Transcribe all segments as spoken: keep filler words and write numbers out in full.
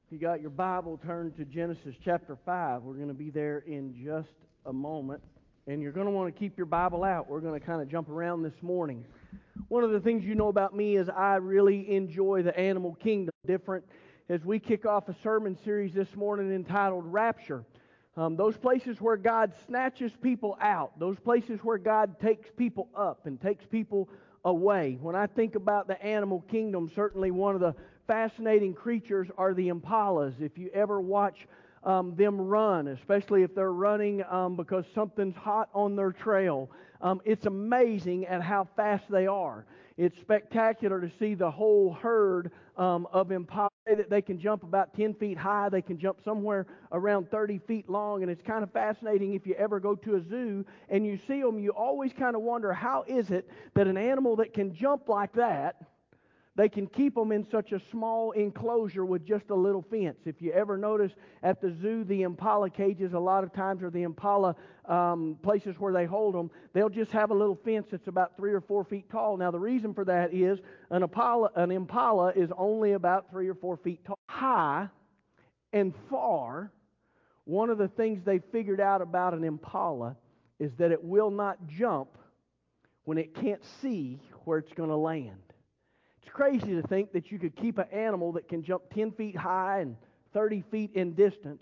If you got your Bible, turn to Genesis chapter five. We're going to be there in just a moment. And you're going to want to keep your Bible out. We're going to kind of jump around this morning. One of the things you know about me is I really enjoy the animal kingdom. Different as we kick off a sermon series this morning entitled Rapture. Um, those places where God snatches people out. Those places where God takes people up and takes people away. When I think about the animal kingdom, certainly one of the fascinating creatures are the impalas. If you ever watch um, them run, especially if they're running um, because something's hot on their trail, um, it's amazing at how fast they are. It's spectacular to see the whole herd um, of impala. That they can jump about ten feet high. They can jump somewhere around thirty feet long. And it's kind of fascinating if you ever go to a zoo and you see them, you always kind of wonder, how is it that an animal that can jump like that, they can keep them in such a small enclosure with just a little fence. If you ever notice at the zoo, the impala cages a lot of times, or the impala um, places where they hold them, they'll just have a little fence that's about three or four feet tall. Now the reason for that is an impala, an impala is only about three or four feet tall. High and far, one of the things they figured out about an impala is that it will not jump when it can't see where it's going to land. It's crazy to think that you could keep an animal that can jump ten feet high and thirty feet in distance,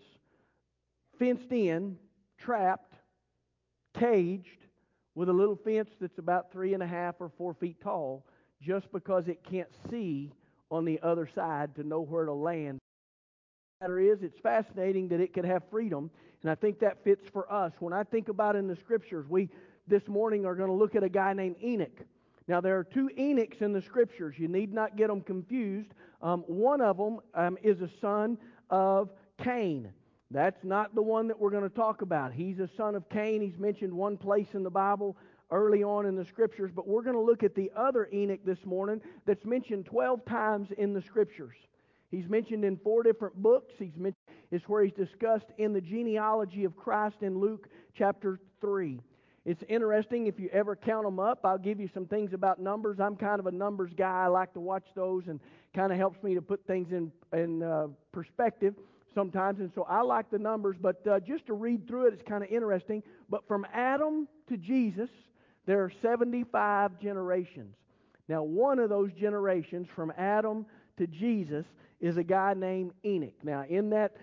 fenced in, trapped, caged, with a little fence that's about three and a half or four feet tall, just because it can't see on the other side to know where to land. The matter is, it's fascinating that it could have freedom, and I think that fits for us. When I think about in the Scriptures, we this morning are going to look at a guy named Enoch. Now, there are two Enochs in the Scriptures. You need not get them confused. Um, one of them um, is a son of Cain. That's not the one that we're going to talk about. He's a son of Cain. He's mentioned one place in the Bible early on in the Scriptures. But we're going to look at the other Enoch this morning that's mentioned twelve times in the Scriptures. He's mentioned in four different books. He's mentioned, it's where he's discussed in the genealogy of Christ in Luke chapter three. It's interesting if you ever count them up. I'll give you some things about numbers. I'm kind of a numbers guy. I like to watch those, and kind of helps me to put things in, in uh, perspective sometimes. And so I like the numbers, but uh, just to read through it, it's kind of interesting. But from Adam to Jesus, there are seventy-five generations. Now, one of those generations from Adam to Jesus is a guy named Enoch. Now, in that,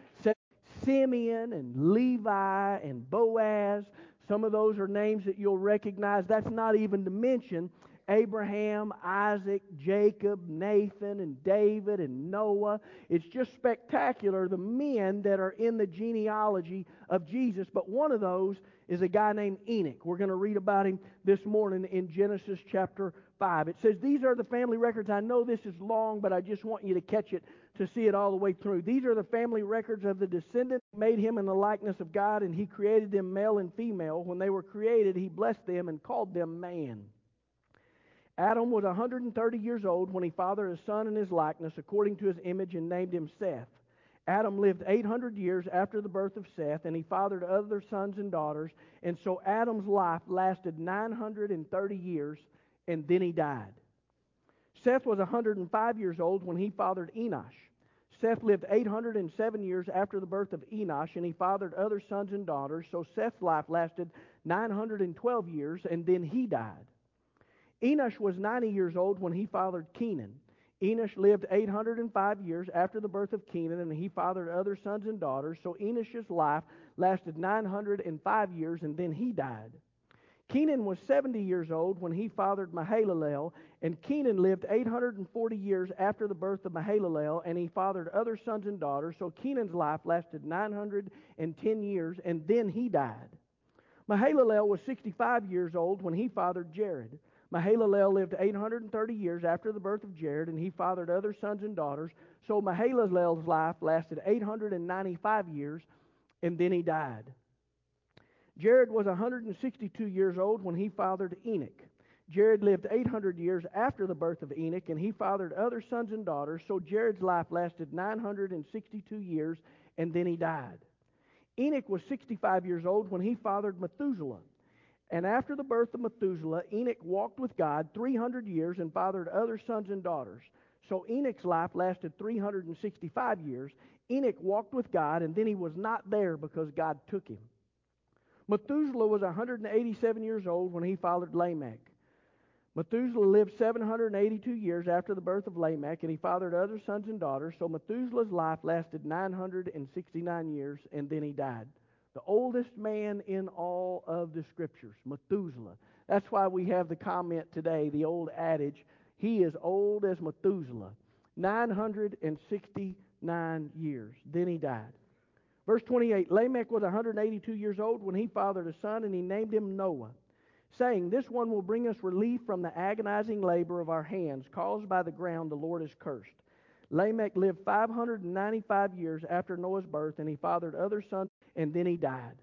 Simeon and Levi and Boaz, some of those are names that you'll recognize. That's not even to mention Abraham, Isaac, Jacob, Nathan, and David, and Noah. It's just spectacular, the men that are in the genealogy of Jesus. But one of those is a guy named Enoch. We're going to read about him this morning in Genesis chapter five. It says, these are the family records. I know this is long, but I just want you to catch it to see it all the way through. These are the family records of the descendants who made him in the likeness of God, and he created them male and female. When they were created, he blessed them and called them man. Adam was one hundred thirty years old when he fathered a son in his likeness according to his image and named him Seth. Adam lived eight hundred years after the birth of Seth, and he fathered other sons and daughters. And so Adam's life lasted nine hundred thirty years, and then he died. Seth was one hundred five years old when he fathered Enosh. Seth lived eight hundred seven years after the birth of Enosh, and he fathered other sons and daughters. So Seth's life lasted nine hundred twelve years, and then he died. Enosh was ninety years old when he fathered Kenan. Enosh lived eight hundred five years after the birth of Kenan, and he fathered other sons and daughters. So Enosh's life lasted nine hundred five years, and then he died. Kenan was seventy years old when he fathered Mahalalel, and Kenan lived eight hundred forty years after the birth of Mahalalel, and he fathered other sons and daughters. So Kenan's life lasted nine hundred ten years, and then he died. Mahalalel was sixty-five years old when he fathered Jared. Mahalalel lived eight hundred thirty years after the birth of Jared, and he fathered other sons and daughters. So Mahalalel's life lasted eight hundred ninety-five years, and then he died. Jared was one hundred sixty-two years old when he fathered Enoch. Jared lived eight hundred years after the birth of Enoch, and he fathered other sons and daughters. So Jared's life lasted nine hundred sixty-two years, and then he died. Enoch was sixty-five years old when he fathered Methuselah. And after the birth of Methuselah, Enoch walked with God three hundred years and fathered other sons and daughters. So Enoch's life lasted three hundred sixty-five years. Enoch walked with God, and then he was not there because God took him. Methuselah was one hundred eighty-seven years old when he fathered Lamech. Methuselah lived seven hundred eighty-two years after the birth of Lamech, and he fathered other sons and daughters. So Methuselah's life lasted nine hundred sixty-nine years, and then he died. The oldest man in all of the Scriptures, Methuselah. That's why we have the comment today, the old adage, he is old as Methuselah. nine hundred sixty-nine years. Then he died. Verse twenty-eight, Lamech was one hundred eighty-two years old when he fathered a son, and he named him Noah, saying, this one will bring us relief from the agonizing labor of our hands, caused by the ground the Lord has cursed. Lamech lived five hundred ninety-five years after Noah's birth, and he fathered other sons, and then he died.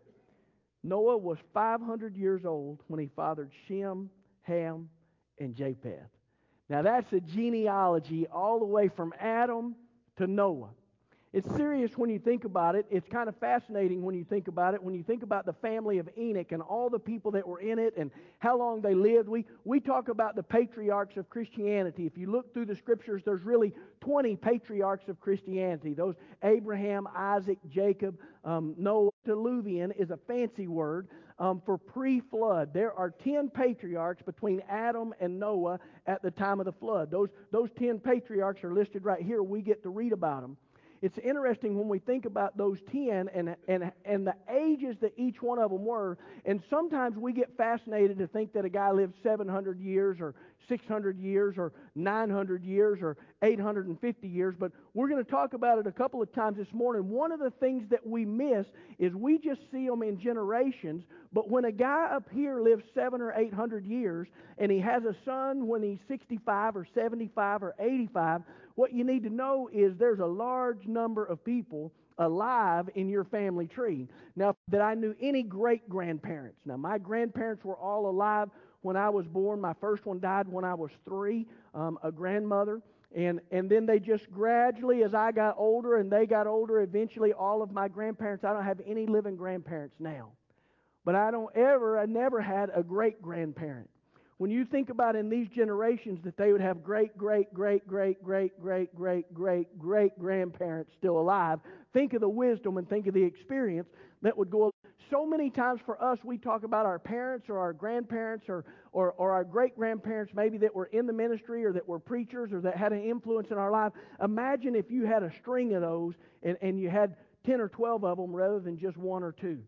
Noah was five hundred years old when he fathered Shem, Ham, and Japheth. Now that's a genealogy all the way from Adam to Noah. It's serious when you think about it. It's kind of fascinating when you think about it. When you think about the family of Enoch and all the people that were in it and how long they lived. We, we talk about the patriarchs of Christianity. If you look through the Scriptures, there's really twenty patriarchs of Christianity. Those Abraham, Isaac, Jacob, um, Noah. Diluvian is a fancy word um, for pre-flood. There are ten patriarchs between Adam and Noah at the time of the flood. Those, those ten patriarchs are listed right here. We get to read about them. It's interesting when we think about those ten and, and, and the ages that each one of them were, and sometimes we get fascinated to think that a guy lived seven hundred years or six hundred years or nine hundred years or eight hundred fifty years, but we're going to talk about it a couple of times this morning. One of the things that we miss is we just see them in generations, but when a guy up here lives seven or eight hundred years and he has a son when he's sixty-five or seventy-five or eighty-five, what you need to know is there's a large number of people alive in your family tree. Now, that I knew any great-grandparents. Now, my grandparents were all alive when I was born. My first one died when I was three, um, a grandmother. And, and then they just gradually, as I got older and they got older, eventually all of my grandparents, I don't have any living grandparents now. But I don't ever, I never had a great-grandparent. When you think about in these generations that they would have great, great, great, great, great, great, great, great, great grandparents still alive, think of the wisdom and think of the experience that would go. So many times for us, we talk about our parents or our grandparents or, or, or our great-grandparents maybe that were in the ministry or that were preachers or that had an influence in our life. Imagine if you had a string of those and, and you had ten or twelve of them rather than just one or two.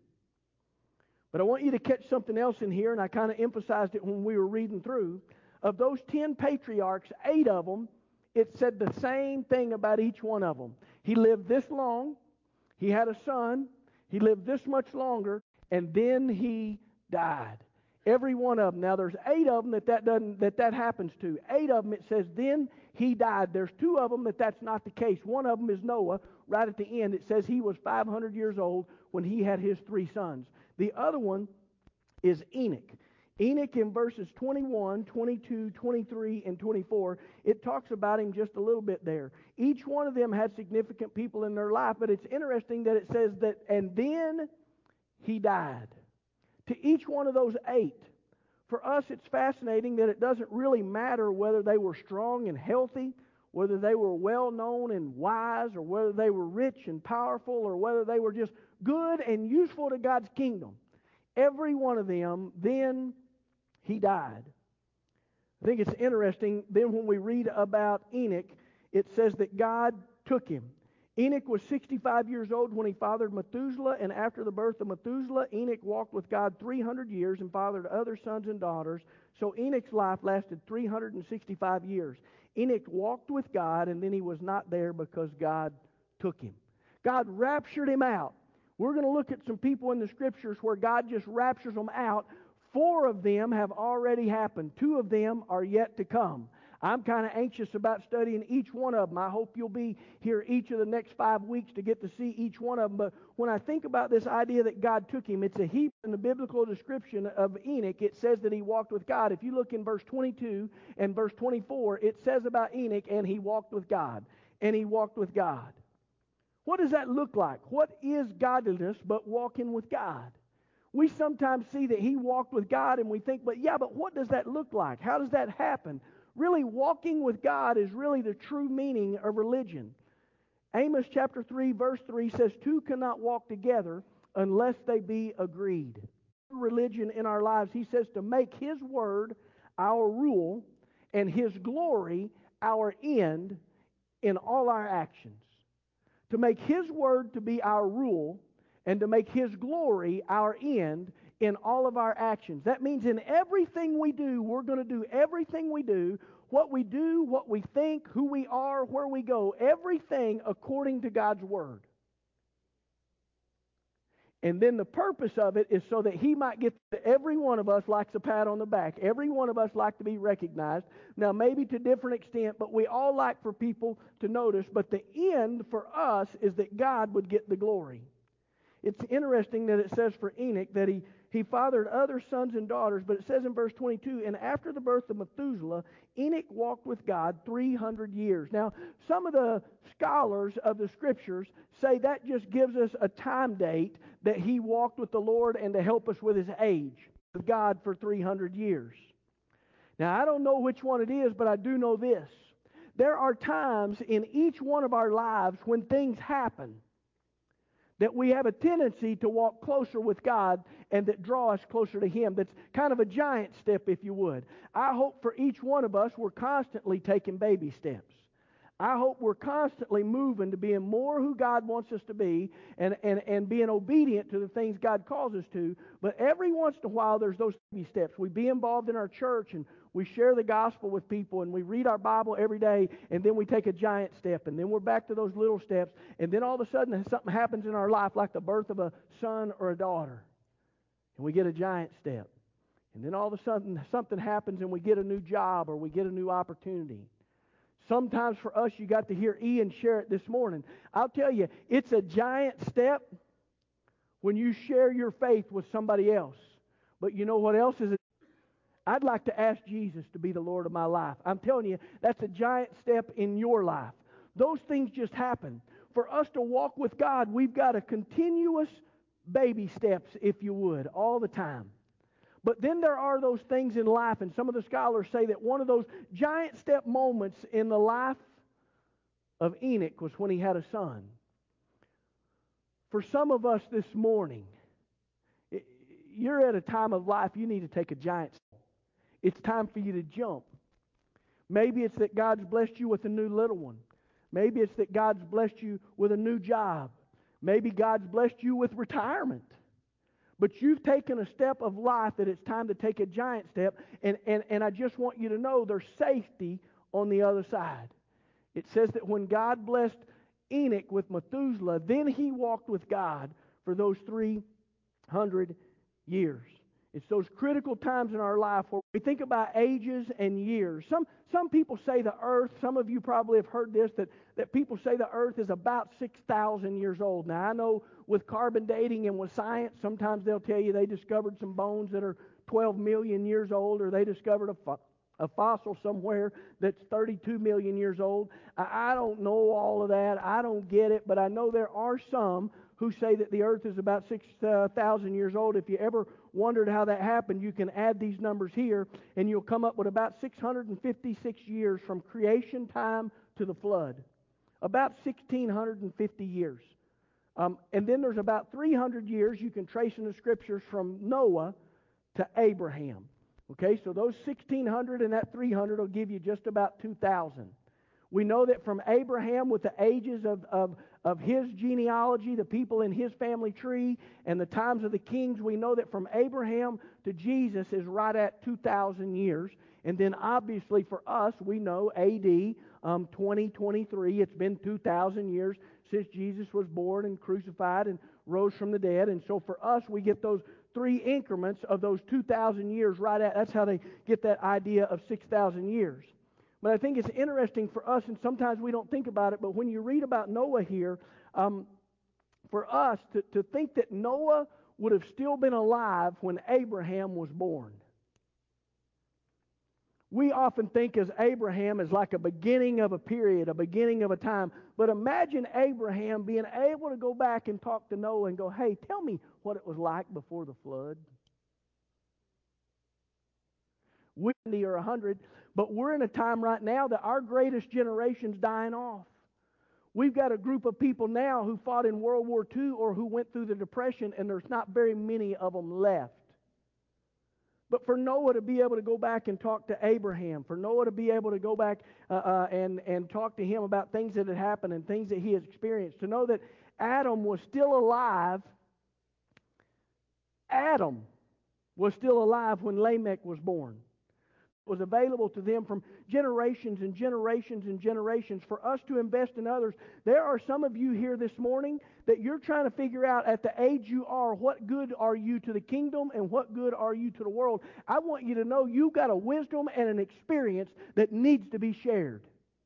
But I want you to catch something else in here, and I kind of emphasized it when we were reading through. Of those ten patriarchs, eight of them, it said the same thing about each one of them. He lived this long, he had a son, he lived this much longer, and then he died. Every one of them. Now there's eight of them that that, doesn't, that that happens to. Eight of them it says, then he died. There's two of them that that's not the case. One of them is Noah. Right at the end it says he was five hundred years old when he had his three sons. The other one is Enoch. Enoch in verses twenty-one, twenty-two, twenty-three, and twenty-four, it talks about him just a little bit there. Each one of them had significant people in their life, but it's interesting that it says that, and then he died. To each one of those eight, for us it's fascinating that it doesn't really matter whether they were strong and healthy, whether they were well-known and wise, or whether they were rich and powerful, or whether they were just good and useful to God's kingdom. Every one of them, then he died. I think it's interesting, then when we read about Enoch, it says that God took him. Enoch was sixty-five years old when he fathered Methuselah, and after the birth of Methuselah, Enoch walked with God three hundred years and fathered other sons and daughters. So Enoch's life lasted three hundred sixty-five years. Enoch walked with God, and then he was not there because God took him. God raptured him out. We're going to look at some people in the Scriptures where God just raptures them out. Four of them have already happened. Two of them are yet to come. I'm kind of anxious about studying each one of them. I hope you'll be here each of the next five weeks to get to see each one of them. But when I think about this idea that God took him, it's a heap in the biblical description of Enoch. It says that he walked with God. If you look in verse twenty-two and verse twenty-four, it says about Enoch, and he walked with God. And he walked with God. What does that look like? What is godliness but walking with God? We sometimes see that he walked with God and we think, but yeah, but what does that look like? How does that happen? Really, walking with God is really the true meaning of religion. Amos chapter three, verse three says, two cannot walk together unless they be agreed. Religion in our lives, he says, to make His word our rule and His glory our end in all our actions. To make His word to be our rule and to make His glory our end in all of our actions. That means in everything we do, we're going to do everything we do, what we do, what we think, who we are, where we go, everything according to God's word. And then the purpose of it is so that He might get to every one of us likes a pat on the back. Every one of us like to be recognized. Now, maybe to different extent, but we all like for people to notice. But the end for us is that God would get the glory. It's interesting that it says for Enoch that he, he fathered other sons and daughters, but it says in verse twenty-two, and after the birth of Methuselah, Enoch walked with God three hundred years. Now, some of the scholars of the Scriptures say that just gives us a time date that he walked with the Lord and to help us with his age, with God for three hundred years. Now, I don't know which one it is, but I do know this. There are times in each one of our lives when things happen that we have a tendency to walk closer with God and that draw us closer to Him. That's kind of a giant step, if you would. I hope for each one of us we're constantly taking baby steps. I hope we're constantly moving to being more who God wants us to be and, and, and being obedient to the things God calls us to. But every once in a while there's those baby steps. We be involved in our church and we share the gospel with people and we read our Bible every day, and then we take a giant step, and then we're back to those little steps, and then all of a sudden something happens in our life like the birth of a son or a daughter, and we get a giant step. And then all of a sudden something happens and we get a new job or we get a new opportunity. Sometimes for us, you got to hear Ian share it this morning. I'll tell you, it's a giant step when you share your faith with somebody else. But you know what else is it? I'd like to ask Jesus to be the Lord of my life. I'm telling you, that's a giant step in your life. Those things just happen. For us to walk with God, we've got a continuous baby steps, if you would, all the time. But then there are those things in life, and some of the scholars say that one of those giant step moments in the life of Enoch was when he had a son. For some of us this morning, you're at a time of life you need to take a giant step. It's time for you to jump. Maybe it's that God's blessed you with a new little one. Maybe it's that God's blessed you with a new job. Maybe God's blessed you with retirement. But you've taken a step of life that it's time to take a giant step. And, and, and I just want you to know there's safety on the other side. It says that when God blessed Enoch with Methuselah, then he walked with God for those three hundred years. It's those critical times in our life where we think about ages and years. Some some people say the earth, some of you probably have heard this, that, that people say the earth is about six thousand years old. Now, I know with carbon dating and with science, sometimes they'll tell you they discovered some bones that are twelve million years old, or they discovered a, fo- a fossil somewhere that's thirty-two million years old. I, I don't know all of that. I don't get it, but I know there are some who say that the earth is about six thousand years old. If you ever wondered how that happened, you can add these numbers here, and you'll come up with about six hundred fifty-six years from creation time to the flood. About one thousand six hundred fifty years. Um, and then there's about three hundred years you can trace in the Scriptures from Noah to Abraham. Okay, so those sixteen hundred and that three hundred will give you just about two thousand. We know that from Abraham, with the ages of, of, of his genealogy, the people in his family tree, and the times of the kings, we know that from Abraham to Jesus is right at two thousand years. And then obviously for us, we know A D um, twenty twenty-three, it's been two thousand years since Jesus was born and crucified and rose from the dead. And so for us, we get those three increments of those two thousand years right at, that's how they get that idea of six thousand years. But I think it's interesting for us, and sometimes we don't think about it, but when you read about Noah here, um, for us to, to think that Noah would have still been alive when Abraham was born. We often think as Abraham as like a beginning of a period, a beginning of a time. But imagine Abraham being able to go back and talk to Noah and go, hey, tell me what it was like before the flood. We or a hundred, But we're in a time right now that our greatest generation's dying off. We've got a group of people now who fought in World War Two or who went through the Depression, and there's not very many of them left. But for Noah to be able to go back and talk to Abraham, for Noah to be able to go back uh, uh, and, and talk to him about things that had happened and things that he has experienced, to know that Adam was still alive, Adam was still alive when Lamech was born. Was available to them from generations and generations and generations for us to invest in others. There are some of you here this morning that you're trying to figure out at the age you are, what good are you to the kingdom and what good are you to the world. I want you to know you've got a wisdom and an experience that needs to be shared.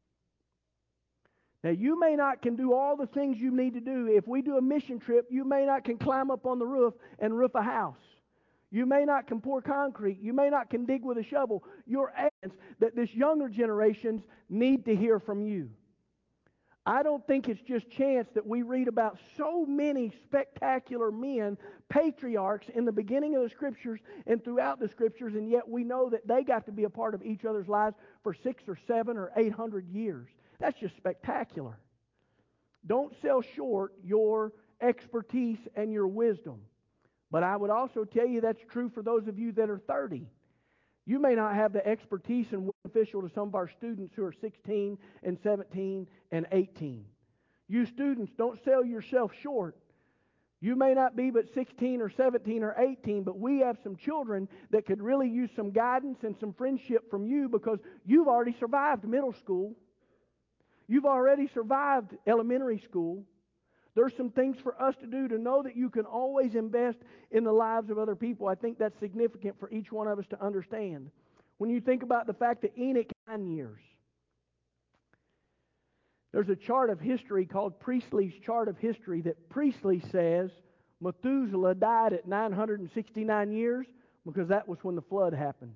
Now, you may not can do all the things you need to do. If we do a mission trip, you may not can climb up on the roof and roof a house. You may not can pour concrete. You may not can dig with a shovel. Your evidence that this younger generations need to hear from you. I don't think it's just chance that we read about so many spectacular men, patriarchs, in the beginning of the Scriptures and throughout the Scriptures, and yet we know that they got to be a part of each other's lives for six or seven or eight hundred years. That's just spectacular. Don't sell short your expertise and your wisdom. But I would also tell you that's true for those of you that are thirty. You may not have the expertise and beneficial to some of our students who are sixteen and seventeen and eighteen. You students, don't sell yourself short. You may not be but sixteen or seventeen or eighteen, but we have some children that could really use some guidance and some friendship from you because you've already survived middle school. You've already survived elementary school. There's some things for us to do to know that you can always invest in the lives of other people. I think that's significant for each one of us to understand. When you think about the fact that Enoch had nine years, there's a chart of history called Priestley's Chart of History that Priestley says Methuselah died at nine hundred sixty-nine years because that was when the flood happened.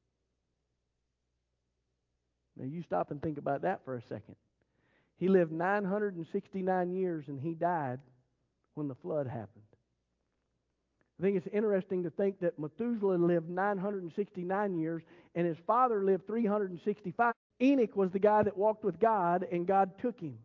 Now you stop and think about that for a second. He lived nine hundred sixty-nine years and he died when the flood happened. I think it's interesting to think that Methuselah lived nine hundred sixty-nine years and his father lived three hundred sixty-five. Enoch was the guy that walked with God and God took him.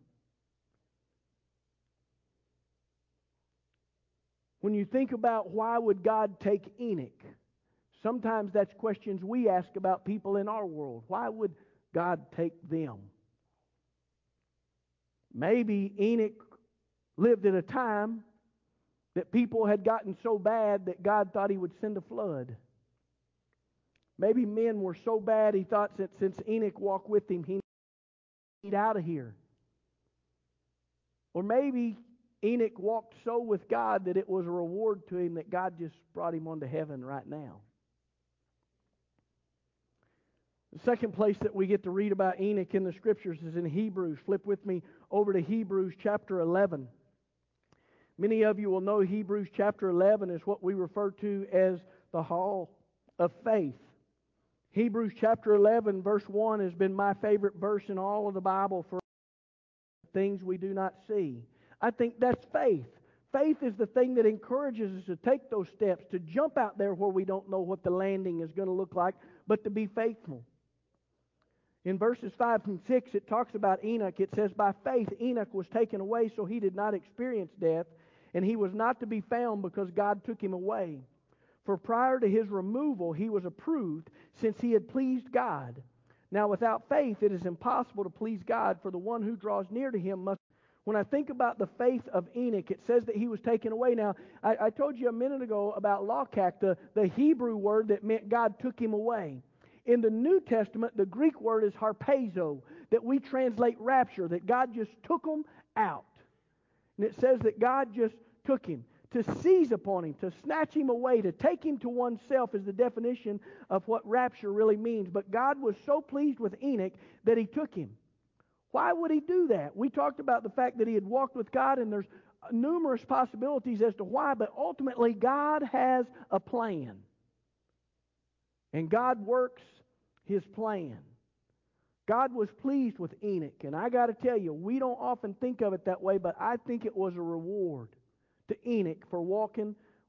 When you think about why would God take Enoch, sometimes that's questions we ask about people in our world. Why would God take them? Maybe Enoch lived at a time that people had gotten so bad that God thought he would send a flood. Maybe men were so bad he thought that since Enoch walked with him, he needed out of here. Or maybe Enoch walked so with God that it was a reward to him that God just brought him onto heaven right now. The second place that we get to read about Enoch in the Scriptures is in Hebrews. Flip with me over to Hebrews chapter eleven. Many of you will know Hebrews chapter eleven is what we refer to as the Hall of Faith. Hebrews chapter eleven verse one has been my favorite verse in all of the Bible for things we do not see. I think that's faith. Faith is the thing that encourages us to take those steps, to jump out there where we don't know what the landing is going to look like, but to be faithful. In verses five and six, it talks about Enoch. It says, by faith Enoch was taken away so he did not experience death, and he was not to be found because God took him away. For prior to his removal he was approved, since he had pleased God. Now without faith it is impossible to please God, for the one who draws near to him must. When I think about the faith of Enoch, it says that he was taken away. Now, I, I told you a minute ago about Lokak, the, the Hebrew word that meant God took him away. In the New Testament, the Greek word is harpazo, that we translate rapture, that God just took him out. And it says that God just took him. To seize upon him, to snatch him away, to take him to oneself is the definition of what rapture really means. But God was so pleased with Enoch that he took him. Why would he do that? We talked about the fact that he had walked with God, and there's numerous possibilities as to why, but ultimately God has a plan. And God works his plan. God was pleased with Enoch, and I got to tell you, we don't often think of it that way, but I think it was a reward to Enoch for walking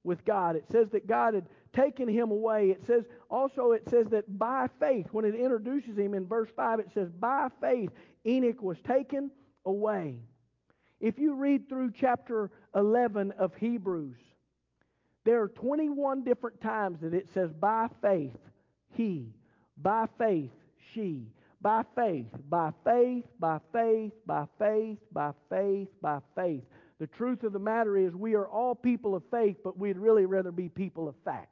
with God. It says that God had taken him away. It says also, it says that by faith, when it introduces him in verse five, it says, by faith Enoch was taken away. If you read through chapter eleven of Hebrews, there are twenty-one different times that it says, by faith he, by faith she, by faith, by faith, by faith, by faith, by faith, by faith. The truth of the matter is we are all people of faith, but we'd really rather be people of fact.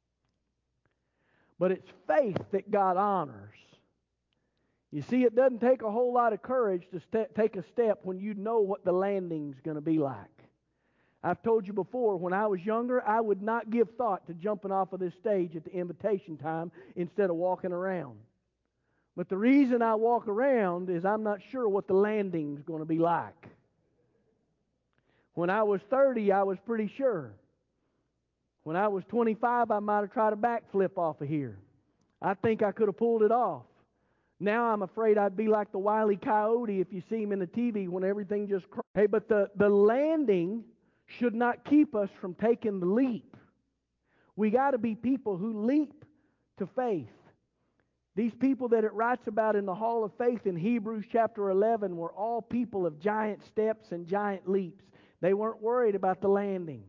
But it's faith that God honors. You see, it doesn't take a whole lot of courage to st- take a step when you know what the landing's going to be like. I've told you before, when I was younger, I would not give thought to jumping off of this stage at the invitation time instead of walking around. But the reason I walk around is I'm not sure what the landing's going to be like. When I was thirty, I was pretty sure. When I was twenty-five, I might have tried a backflip off of here. I think I could have pulled it off. Now I'm afraid I'd be like the Wile E. Coyote if you see him in the T V when everything just... Cr- hey, but the, the landing should not keep us from taking the leap. We got to be people who leap to faith. These people that it writes about in the Hall of Faith in Hebrews chapter eleven were all people of giant steps and giant leaps. They weren't worried about the landing.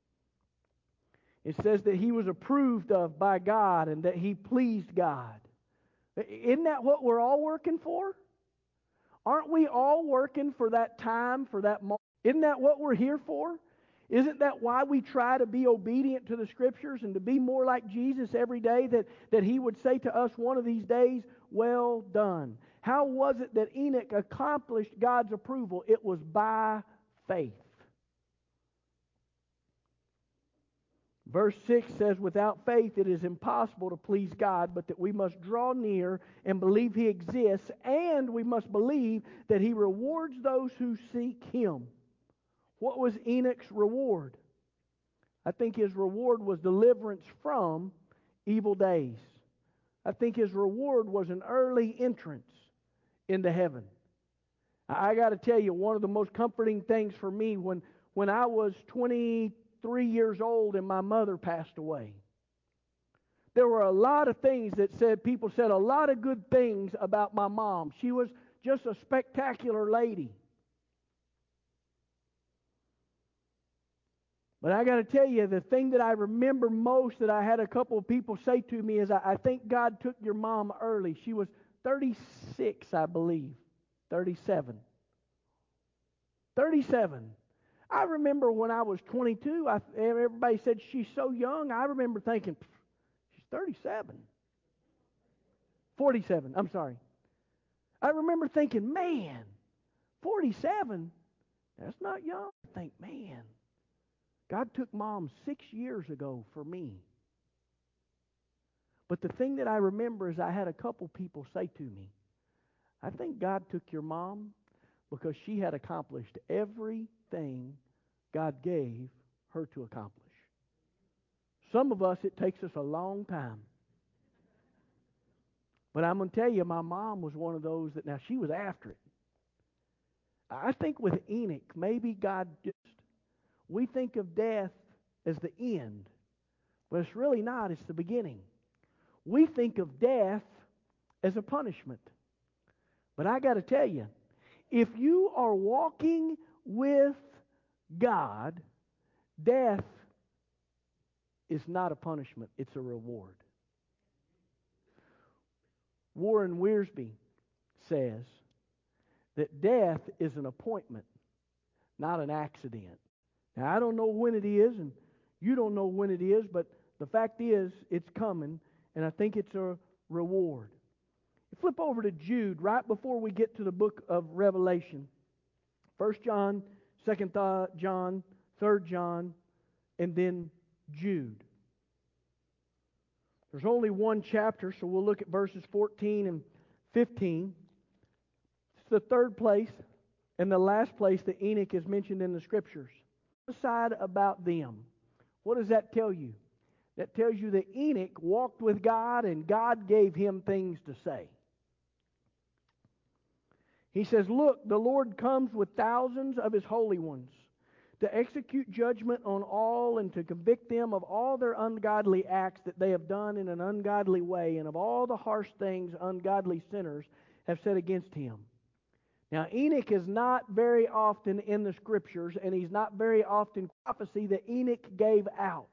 It says that he was approved of by God and that he pleased God. Isn't that what we're all working for? Aren't we all working for that time, for that moment? Isn't that what we're here for? Isn't that why we try to be obedient to the Scriptures and to be more like Jesus every day, that, that he would say to us one of these days, well done? How was it that Enoch accomplished God's approval? It was by faith. Verse six says, without faith it is impossible to please God, but that we must draw near and believe he exists, and we must believe that he rewards those who seek him. What was Enoch's reward? I think his reward was deliverance from evil days. I think his reward was an early entrance into heaven. I got to tell you, one of the most comforting things for me when, when I was twenty-three years old and my mother passed away, there were a lot of things that said, people said a lot of good things about my mom. She was just a spectacular lady. But I got to tell you, the thing that I remember most that I had a couple of people say to me is, I, I think God took your mom early. She was thirty-six, I believe. thirty-seven. thirty-seven. I remember when I was twenty-two, I, everybody said she's so young. I remember thinking, she's thirty-seven. forty-seven, I'm sorry. I remember thinking, man, forty-seven, that's not young. I think, man, God took Mom six years ago for me. But the thing that I remember is I had a couple people say to me, I think God took your mom because she had accomplished everything God gave her to accomplish. Some of us, it takes us a long time. But I'm going to tell you, my mom was one of those that, now she was after it. I think with Enoch, maybe God just, we think of death as the end, but it's really not, it's the beginning. We think of death as a punishment. But I got to tell you, if you are walking with God, death is not a punishment, it's a reward. Warren Wiersbe says that death is an appointment, not an accident. Now, I don't know when it is, and you don't know when it is, but the fact is, it's coming, and I think it's a reward. Flip over to Jude right before we get to the book of Revelation. First John, Second John, Third John, and then Jude. There's only one chapter, so we'll look at verses fourteen and fifteen. It's the third place and the last place that Enoch is mentioned in the Scriptures. Aside about them, what does that tell you? That tells you that Enoch walked with God and God gave him things to say. He says, look, the Lord comes with thousands of his holy ones to execute judgment on all and to convict them of all their ungodly acts that they have done in an ungodly way, and of all the harsh things ungodly sinners have said against him. Now, Enoch is not very often in the Scriptures, and he's not very often prophecy that Enoch gave out.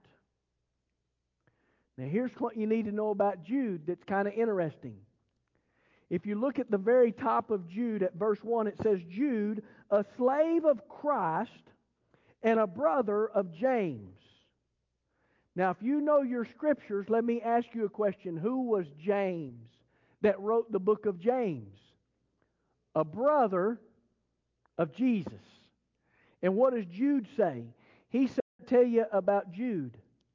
Now, here's what you need to know about Jude that's kind of interesting. If you look at the very top of Jude at verse one, it says, Jude, a slave of Christ and a brother of James. Now, if you know your Scriptures, let me ask you a question. Who was James that wrote the book of James? A brother of Jesus. And what does Jude say? He said, I'll tell you about Jude,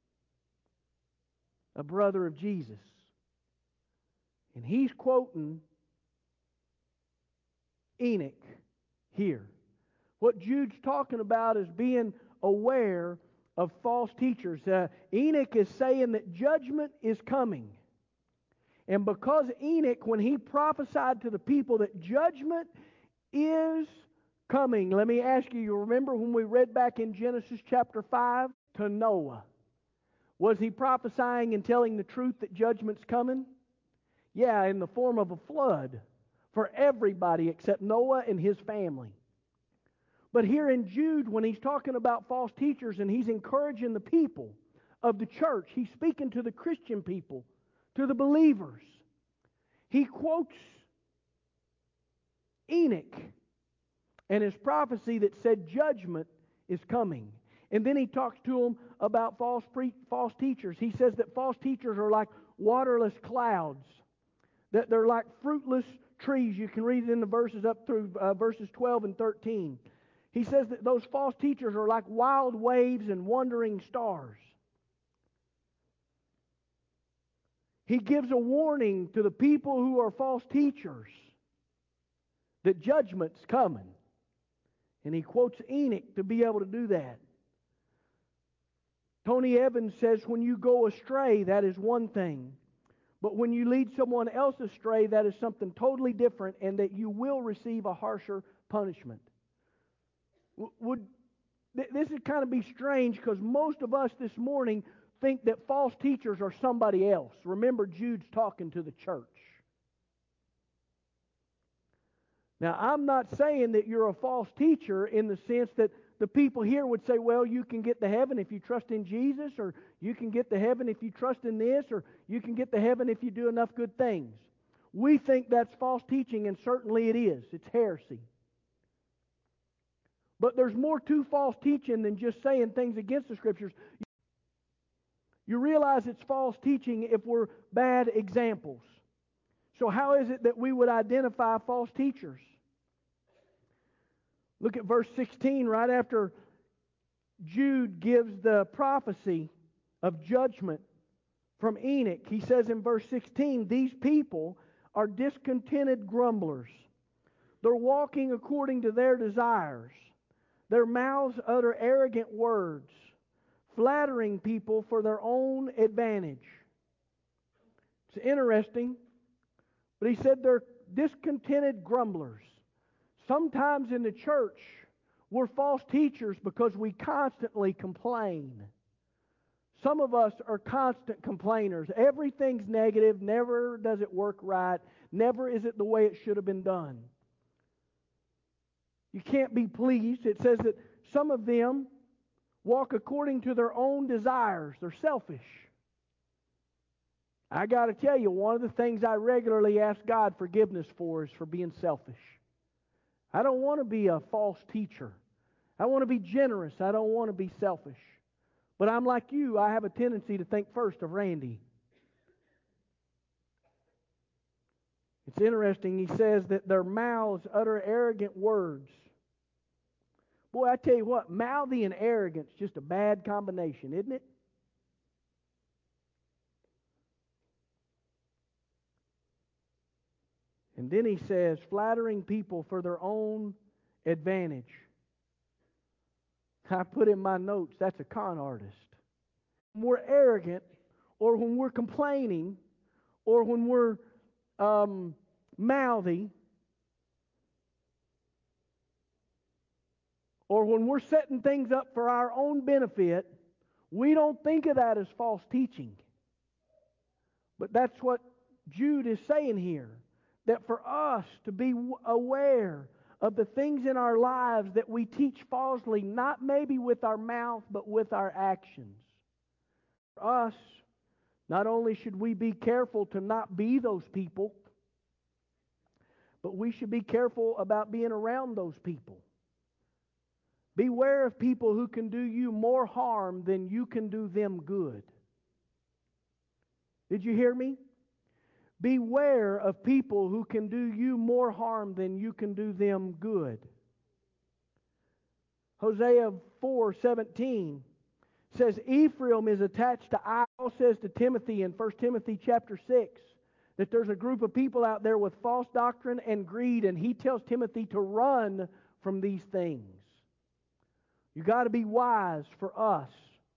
a brother of Jesus. And he's quoting Enoch here. What Jude's talking about is being aware of false teachers. Uh, Enoch is saying that judgment is coming. And because Enoch, when he prophesied to the people that judgment is coming, let me ask you, you remember when we read back in Genesis chapter five to Noah? Was he prophesying and telling the truth that judgment's coming? Yeah, in the form of a flood for everybody except Noah and his family. But here in Jude, when he's talking about false teachers and he's encouraging the people of the church, he's speaking to the Christian people, to the believers. He quotes Enoch and his prophecy that said judgment is coming. And then he talks to them about false pre- false teachers. He says that false teachers are like waterless clouds, that they're like fruitless trees. You can read it in the verses up through uh, verses twelve and thirteen. He says that those false teachers are like wild waves and wandering stars. He gives a warning to the people who are false teachers that judgment's coming. And he quotes Enoch to be able to do that. Tony Evans says, when you go astray, that is one thing. But when you lead someone else astray, that is something totally different, and that you will receive a harsher punishment. Would this would kind of be strange, because most of us this morning think that false teachers are somebody else. Remember, Jude's talking to the church. Now, I'm not saying that you're a false teacher in the sense that the people here would say, well, you can get to heaven if you trust in Jesus, or you can get to heaven if you trust in this, or you can get to heaven if you do enough good things. We think that's false teaching, and certainly it is. It's heresy. But there's more to false teaching than just saying things against the Scriptures. You realize it's false teaching if we're bad examples. So how is it that we would identify false teachers? Look at verse sixteen, right after Jude gives the prophecy of judgment from Enoch. He says in verse sixteen, these people are discontented grumblers. They're walking according to their desires. Their mouths utter arrogant words, flattering people for their own advantage. It's interesting, but he said they're discontented grumblers. Sometimes in the church, we're false teachers because we constantly complain. Some of us are constant complainers. Everything's negative. Never does it work right. Never is it the way it should have been done. You can't be pleased. It says that some of them walk according to their own desires. They're selfish. I got to tell you, one of the things I regularly ask God forgiveness for is for being selfish. I don't want to be a false teacher. I want to be generous. I don't want to be selfish. But I'm like you. I have a tendency to think first of Randy. It's interesting. He says that their mouths utter arrogant words. Boy, I tell you what, mouthy and arrogance is just a bad combination, isn't it? And then he says, flattering people for their own advantage. I put in my notes, that's a con artist. When we're arrogant, or when we're complaining, or when we're um, mouthy, or when we're setting things up for our own benefit, we don't think of that as false teaching. But that's what Jude is saying here, that for us to be aware of the things in our lives that we teach falsely, not maybe with our mouth, but with our actions. For us, not only should we be careful to not be those people, but we should be careful about being around those people. Beware of people who can do you more harm than you can do them good. Did you hear me? Beware of people who can do you more harm than you can do them good. Hosea four seventeen says Ephraim is attached to I. Paul says to Timothy in First Timothy chapter six that there's a group of people out there with false doctrine and greed, and he tells Timothy to run from these things. You got to be wise for us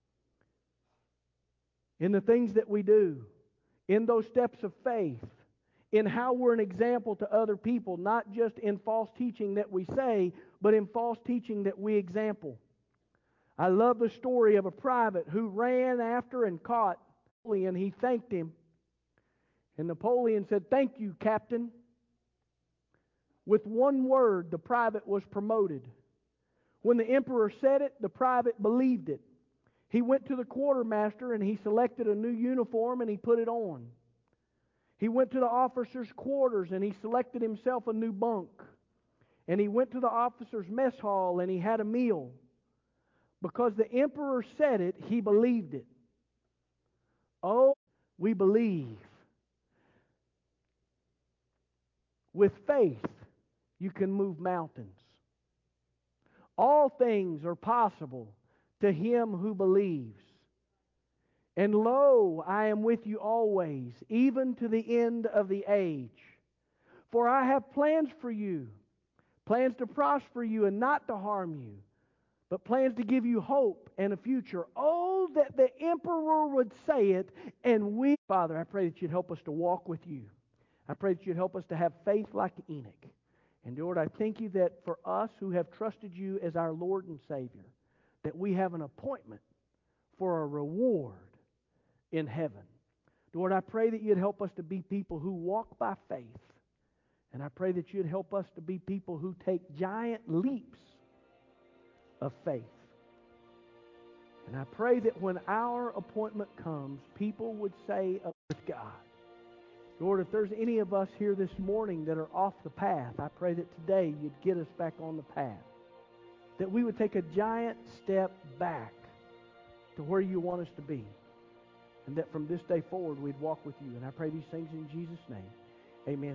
in the things that we do, in those steps of faith, in how we're an example to other people, not just in false teaching that we say, but in false teaching that we example. I love the story of a private who ran after and caught Napoleon. He thanked him. And Napoleon said, "Thank you, Captain." With one word, the private was promoted. When the emperor said it, the private believed it. He went to the quartermaster and he selected a new uniform and he put it on. He went to the officers' quarters and he selected himself a new bunk. And he went to the officers' mess hall and he had a meal. Because the emperor said it, he believed it. Oh, we believe. With faith, you can move mountains. All things are possible to him who believes. And lo, I am with you always, even to the end of the age. For I have plans for you, plans to prosper you and not to harm you, but plans to give you hope and a future. Oh, that the emperor would say it, and we... Father, I pray that you'd help us to walk with you. I pray that you'd help us to have faith like Enoch. And Lord, I thank you that for us who have trusted you as our Lord and Savior, that we have an appointment for a reward in heaven. Lord, I pray that you'd help us to be people who walk by faith. And I pray that you'd help us to be people who take giant leaps of faith. And I pray that when our appointment comes, people would say with God. Lord, if there's any of us here this morning that are off the path, I pray that today you'd get us back on the path. That we would take a giant step back to where you want us to be. And that from this day forward we'd walk with you. And I pray these things in Jesus' name. Amen.